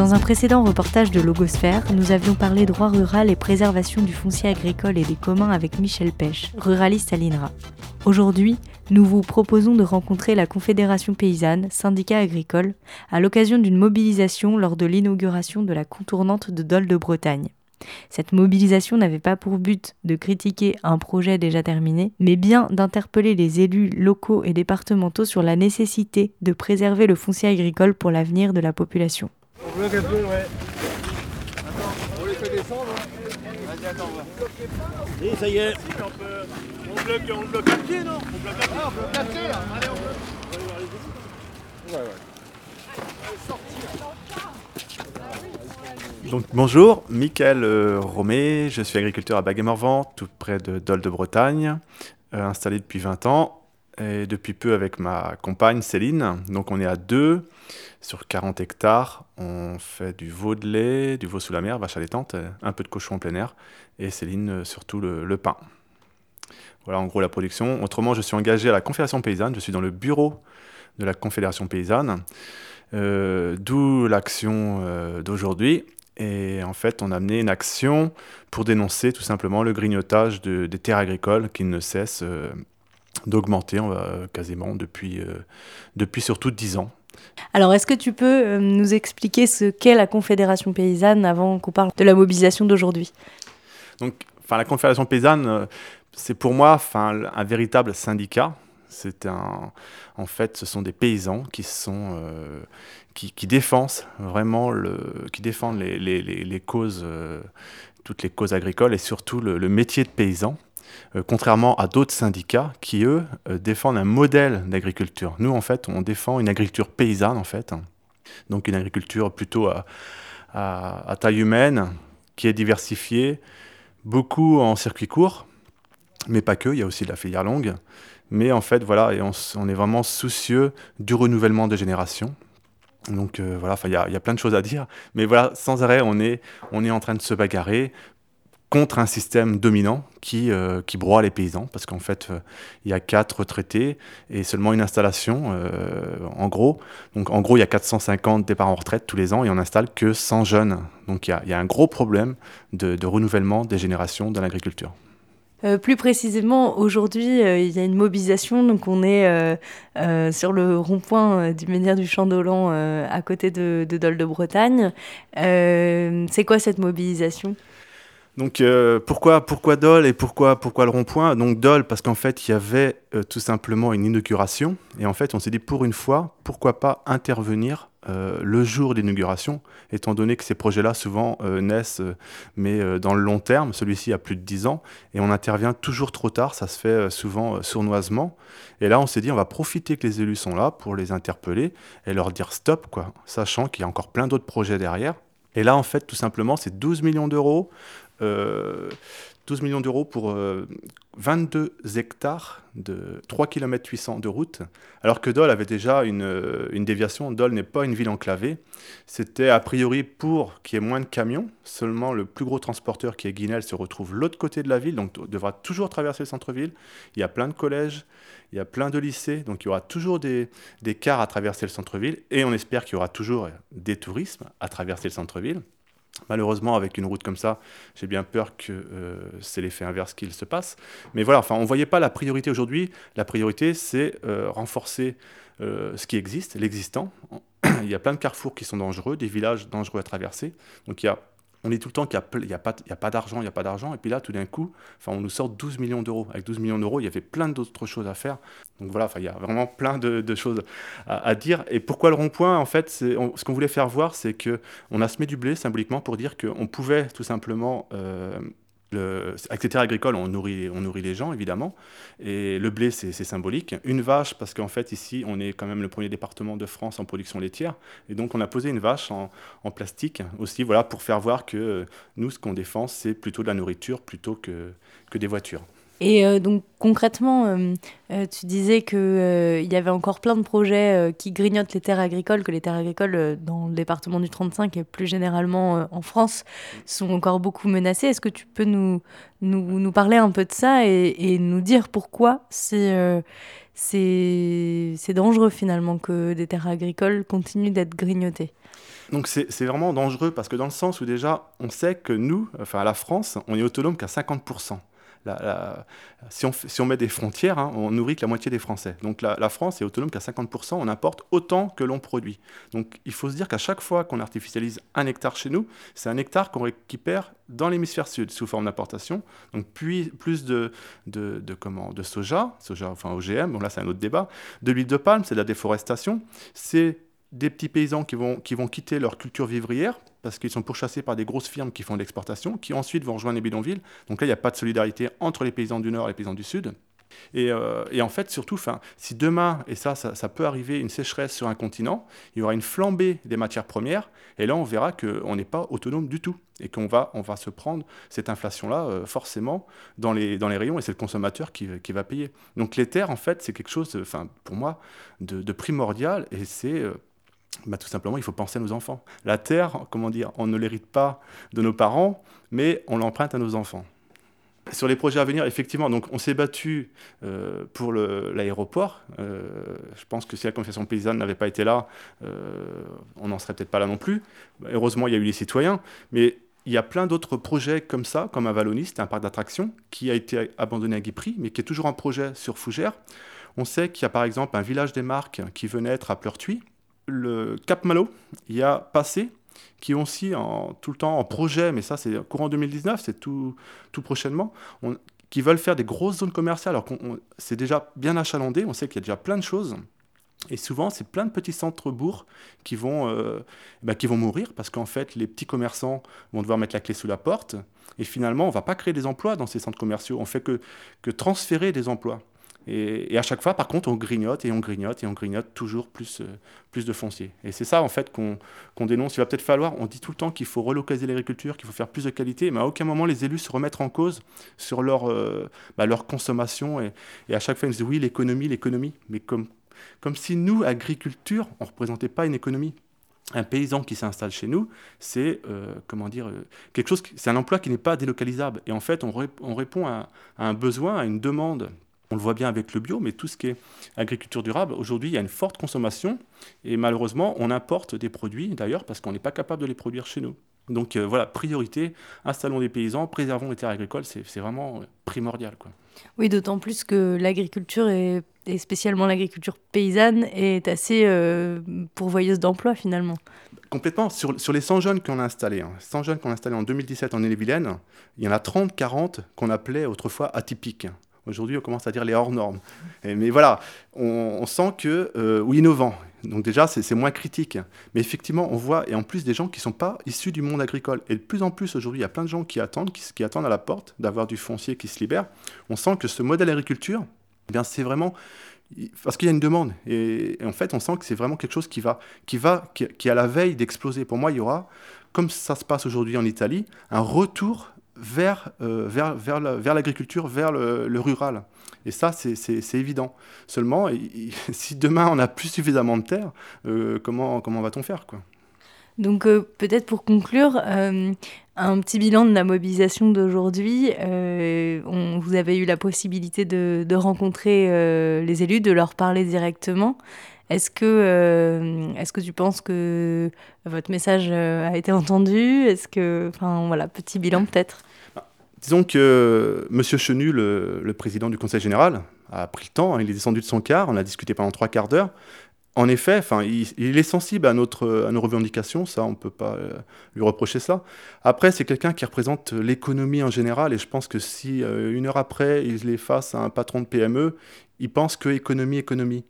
Dans un précédent reportage de Logosphère, nous avions parlé droit rural et préservation du foncier agricole et des communs avec Michel Pech, ruraliste à l'INRA. Aujourd'hui, nous vous proposons de rencontrer la Confédération paysanne, syndicat agricole, à l'occasion d'une mobilisation lors de l'inauguration de la contournante de Dol de Bretagne. Cette mobilisation n'avait pas pour but de critiquer un projet déjà terminé, mais bien d'interpeller les élus locaux et départementaux sur la nécessité de préserver le foncier agricole pour l'avenir de la population. On bloque un peu, ouais. Attends, on les fait descendre. Vas-y, attends, on va. Et ça y est. On bloque à pied, non? On bloque à pied. Ah, on bloque à pied, là. Allez, on bloque. Ouais. Allez, sortir. Donc, bonjour, Michael Romé, je suis agriculteur à Baguet-Morvan, tout près de Dol de Bretagne, installé depuis 20 ans, et depuis peu avec ma compagne Céline. Donc on est à 2 sur 40 hectares, on fait du veau de lait, du veau sous la mer, vache allaitante, un peu de cochon en plein air, et Céline surtout le pain. Voilà en gros la production. Autrement, je suis engagé à la Confédération paysanne, je suis dans le bureau de la Confédération paysanne, d'où l'action d'aujourd'hui. Et en fait, on a amené une action pour dénoncer tout simplement le grignotage des terres agricoles qui ne cesse d'augmenter quasiment depuis surtout 10 ans. Alors, est-ce que tu peux nous expliquer ce qu'est la Confédération paysanne avant qu'on parle de la mobilisation d'aujourd'hui ? Donc, la Confédération paysanne, c'est pour moi un véritable syndicat. En fait, ce sont des paysans qui défendent vraiment les causes, toutes les causes agricoles et surtout le métier de paysan, contrairement à d'autres syndicats qui, eux, défendent un modèle d'agriculture. Nous, en fait, on défend une agriculture paysanne, en fait, donc une agriculture plutôt à taille humaine, qui est diversifiée, beaucoup en circuit court, mais pas que, il y a aussi de la filière longue. Mais en fait, voilà, et on est vraiment soucieux du renouvellement des générations. Donc voilà, il y a plein de choses à dire. Mais voilà, sans arrêt, on est en train de se bagarrer contre un système dominant qui broie les paysans. Parce qu'en fait, il y a 4 retraités et seulement une installation, en gros. Donc en gros, il y a 450 départs en retraite tous les ans et on n'installe que 100 jeunes. Donc il y a un gros problème de renouvellement des générations dans l'agriculture. Plus précisément, aujourd'hui, il y a une mobilisation. Donc, on est sur le rond-point du menhir du Champ d'Olan, à côté de Dol de Bretagne. C'est quoi cette mobilisation ? Donc pourquoi Dol et pourquoi le rond-point ? Donc Dol parce qu'en fait il y avait tout simplement une inauguration et en fait on s'est dit pour une fois pourquoi pas intervenir le jour d'inauguration, étant donné que ces projets-là souvent naissent mais dans le long terme, celui-ci a plus de 10 ans et on intervient toujours trop tard, ça se fait souvent sournoisement et là on s'est dit on va profiter que les élus sont là pour les interpeller et leur dire stop quoi, sachant qu'il y a encore plein d'autres projets derrière. Et là en fait tout simplement c'est 12 millions d'euros 12 millions d'euros pour 22 hectares de 3 km 800 de route, alors que Dol avait déjà une déviation. Dol n'est pas une ville enclavée. C'était a priori pour qu'il y ait moins de camions. Seulement le plus gros transporteur qui est Guinel se retrouve de l'autre côté de la ville, donc devra toujours traverser le centre-ville. Il y a plein de collèges, il y a plein de lycées, donc il y aura toujours des cars à traverser le centre-ville, et on espère qu'il y aura toujours des tourismes à traverser le centre-ville. Malheureusement, avec une route comme ça, j'ai bien peur que c'est l'effet inverse qu'il se passe. Mais voilà, on ne voyait pas la priorité aujourd'hui. La priorité, c'est renforcer ce qui existe, l'existant. Il y a plein de carrefours qui sont dangereux, des villages dangereux à traverser. Donc on dit tout le temps qu'il n'y a pas d'argent, il n'y a pas d'argent. Et puis là, tout d'un coup, on nous sort 12 millions d'euros. Avec 12 millions d'euros, il y avait plein d'autres choses à faire. Donc voilà, il y a vraiment plein de choses à dire. Et pourquoi le rond-point ? En fait, ce qu'on voulait faire voir, c'est qu'on a semé du blé symboliquement pour dire qu'on pouvait tout simplement... avec ces terres agricoles, on nourrit les gens, évidemment. Et le blé, c'est symbolique. Une vache, parce qu'en fait, ici, on est quand même le premier département de France en production laitière. Et donc, on a posé une vache en plastique aussi, voilà, pour faire voir que nous, ce qu'on défend, c'est plutôt de la nourriture plutôt que des voitures. Et donc concrètement, tu disais qu'il y avait encore plein de projets qui grignotent les terres agricoles, que les terres agricoles dans le département du 35 et plus généralement en France sont encore beaucoup menacées. Est-ce que tu peux nous parler un peu de ça et nous dire pourquoi c'est dangereux finalement que des terres agricoles continuent d'être grignotées ? Donc c'est vraiment dangereux parce que dans le sens où déjà, on sait que nous, enfin la France, on est autonome qu'à 50%. Si on met des frontières, hein, on nourrit que la moitié des Français. Donc la France est autonome qu'à 50%, on importe autant que l'on produit. Donc il faut se dire qu'à chaque fois qu'on artificialise 1 hectare chez nous, c'est 1 hectare qu'on récupère dans l'hémisphère sud sous forme d'importation. Donc puis, plus de soja, enfin OGM, bon là c'est un autre débat, de l'huile de palme, c'est de la déforestation, c'est des petits paysans qui vont quitter leur culture vivrière parce qu'ils sont pourchassés par des grosses firmes qui font de l'exportation, qui ensuite vont rejoindre les bidonvilles. Donc là, il n'y a pas de solidarité entre les paysans du Nord et les paysans du Sud. Et en fait, surtout, si demain, et ça peut arriver, une sécheresse sur un continent, il y aura une flambée des matières premières, et là, on verra qu'on n'est pas autonome du tout, et on va se prendre cette inflation-là, forcément, dans les rayons, et c'est le consommateur qui va payer. Donc les terres, en fait, c'est quelque chose, pour moi, de primordial, et c'est... tout simplement, il faut penser à nos enfants. La terre, on ne l'hérite pas de nos parents, mais on l'emprunte à nos enfants. Sur les projets à venir, effectivement, donc on s'est battu pour l'aéroport. Je pense que si la Confédération paysanne n'avait pas été là, on n'en serait peut-être pas là non plus. Heureusement, il y a eu les citoyens, mais il y a plein d'autres projets comme ça, comme à Wallonie, c'était un parc d'attractions qui a été abandonné à Guipry, mais qui est toujours un projet sur Fougères. On sait qu'il y a par exemple un village des Marques qui venait être à Pleurtuis. Le Cap Malo y a passé, qui est aussi tout le temps en projet, mais ça c'est courant 2019, c'est tout prochainement, qui veulent faire des grosses zones commerciales, alors c'est déjà bien achalandé, on sait qu'il y a déjà plein de choses, et souvent c'est plein de petits centres-bourgs qui vont mourir, parce qu'en fait les petits commerçants vont devoir mettre la clé sous la porte, et finalement on ne va pas créer des emplois dans ces centres commerciaux, on fait que transférer des emplois. Et à chaque fois, par contre, on grignote et on grignote et on grignote toujours plus de foncier. Et c'est ça, en fait, qu'on dénonce. Il va peut-être falloir, on dit tout le temps qu'il faut relocaliser l'agriculture, qu'il faut faire plus de qualité, mais à aucun moment les élus se remettent en cause sur leur consommation. Et à chaque fois, ils disent oui, l'économie. Mais comme si nous, agriculture, on ne représentait pas une économie. Un paysan qui s'installe chez nous, c'est quelque chose, c'est un emploi qui n'est pas délocalisable. Et en fait, on répond à un besoin, à une demande. On le voit bien avec le bio, mais tout ce qui est agriculture durable, aujourd'hui, il y a une forte consommation et malheureusement, on importe des produits, d'ailleurs, parce qu'on n'est pas capable de les produire chez nous. Donc voilà, priorité, installons des paysans, préservons les terres agricoles, c'est vraiment primordial, quoi. Oui, d'autant plus que l'agriculture, et spécialement l'agriculture paysanne, est assez pourvoyeuse d'emplois finalement. Complètement. Sur les 100 jeunes qu'on a installés, 100 jeunes qu'on a installés en 2017 en Ille-et-Vilaine, il y en a 30-40 qu'on appelait autrefois atypiques. Aujourd'hui, on commence à dire les hors normes. Mais voilà, on sent ou innovant. Donc déjà, c'est moins critique. Mais effectivement, on voit, et en plus, des gens qui ne sont pas issus du monde agricole. Et de plus en plus, aujourd'hui, il y a plein de gens qui attendent à la porte d'avoir du foncier qui se libère. On sent que ce modèle agriculture, c'est vraiment... Parce qu'il y a une demande. Et en fait, on sent que c'est vraiment quelque chose qui est à la veille d'exploser. Pour moi, il y aura, comme ça se passe aujourd'hui en Italie, un retour vers l'agriculture, vers le rural. Et ça, c'est évident. Seulement, si demain, on n'a plus suffisamment de terre, comment va-t-on faire, quoi ? Donc, peut-être pour conclure, un petit bilan de la mobilisation d'aujourd'hui. Vous avez eu la possibilité de rencontrer les élus, de leur parler directement. Est-ce que tu penses que votre message a été entendu ? Petit bilan peut-être. Disons que M. Chenu, le président du Conseil général, a pris le temps, il est descendu de son car, on a discuté pendant 3/4 d'heure. En effet, il est sensible à nos revendications, ça, on ne peut pas lui reprocher ça. Après, c'est quelqu'un qui représente l'économie en général, et je pense que si une heure après, il est face à un patron de PME, il pense que économie.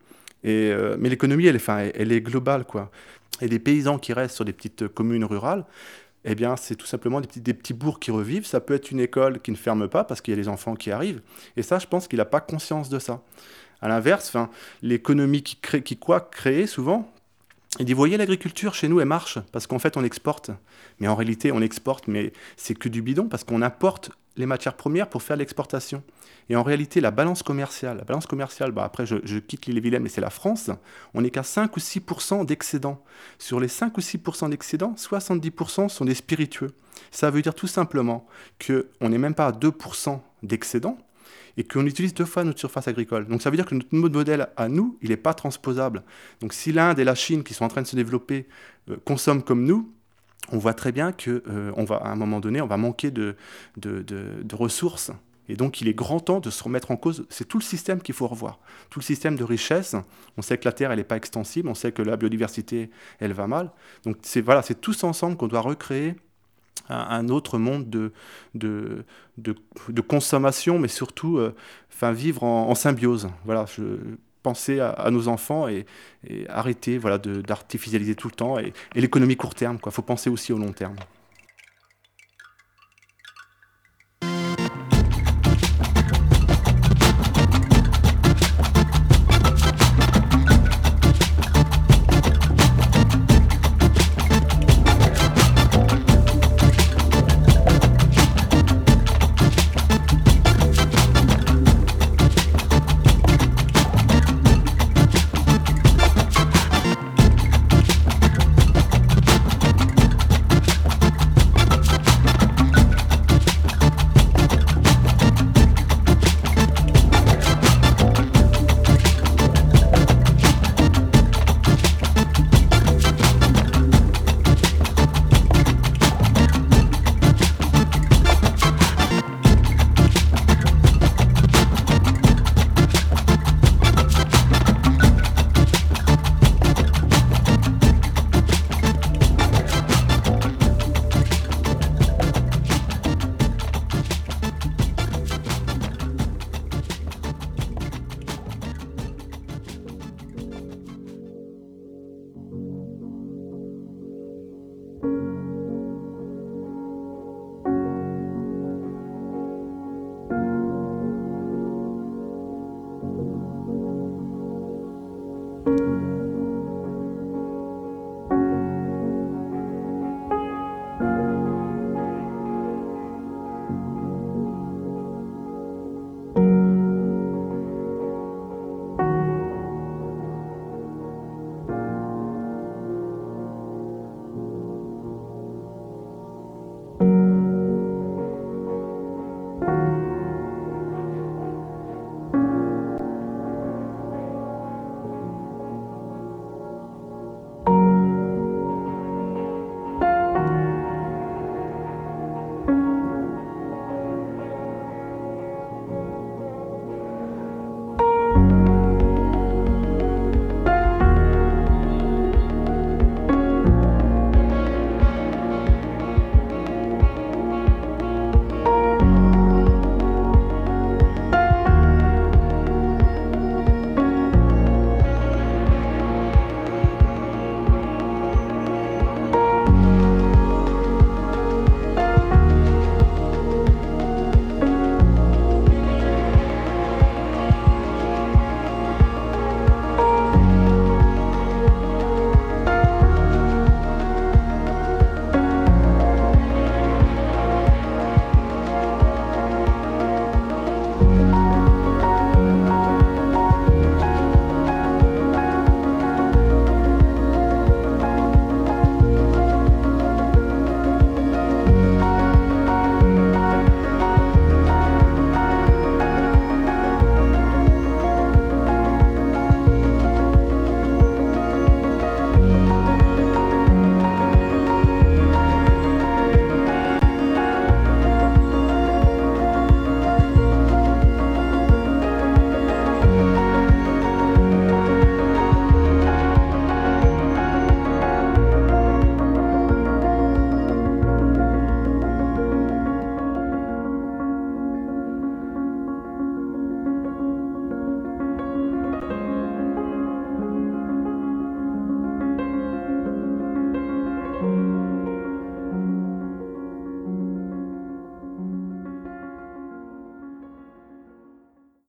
Mais l'économie, elle est globale, quoi. Et les paysans qui restent sur des petites communes rurales, eh bien, c'est tout simplement des petits bourgs qui revivent. Ça peut être une école qui ne ferme pas parce qu'il y a les enfants qui arrivent. Et ça, je pense qu'il n'a pas conscience de ça. À l'inverse, l'économie qui crée souvent, il dit, voyez, l'agriculture, chez nous, elle marche, parce qu'en fait, on exporte. Mais en réalité, on exporte, mais c'est que du bidon, parce qu'on importe les matières premières pour faire l'exportation. Et en réalité, la balance commerciale, après, je quitte l'Ille-et-Vilaine, mais c'est la France, on n'est qu'à 5 ou 6% d'excédents. Sur les 5 ou 6% d'excédents, 70% sont des spiritueux. Ça veut dire tout simplement qu'on n'est même pas à 2% d'excédents, et qu'on utilise 2 fois notre surface agricole. Donc ça veut dire que notre modèle à nous, il n'est pas transposable. Donc si l'Inde et la Chine, qui sont en train de se développer, consomment comme nous, on voit très bien à un moment donné, on va manquer de ressources. Et donc, il est grand temps de se remettre en cause. C'est tout le système qu'il faut revoir. Tout le système de richesse. On sait que la Terre, elle n'est pas extensible. On sait que la biodiversité, elle va mal. Donc, c'est tous ensemble qu'on doit recréer un autre monde de consommation, mais surtout vivre en symbiose. Voilà, penser à nos enfants et arrêter d'artificialiser tout le temps. Et l'économie court terme, il faut penser aussi au long terme.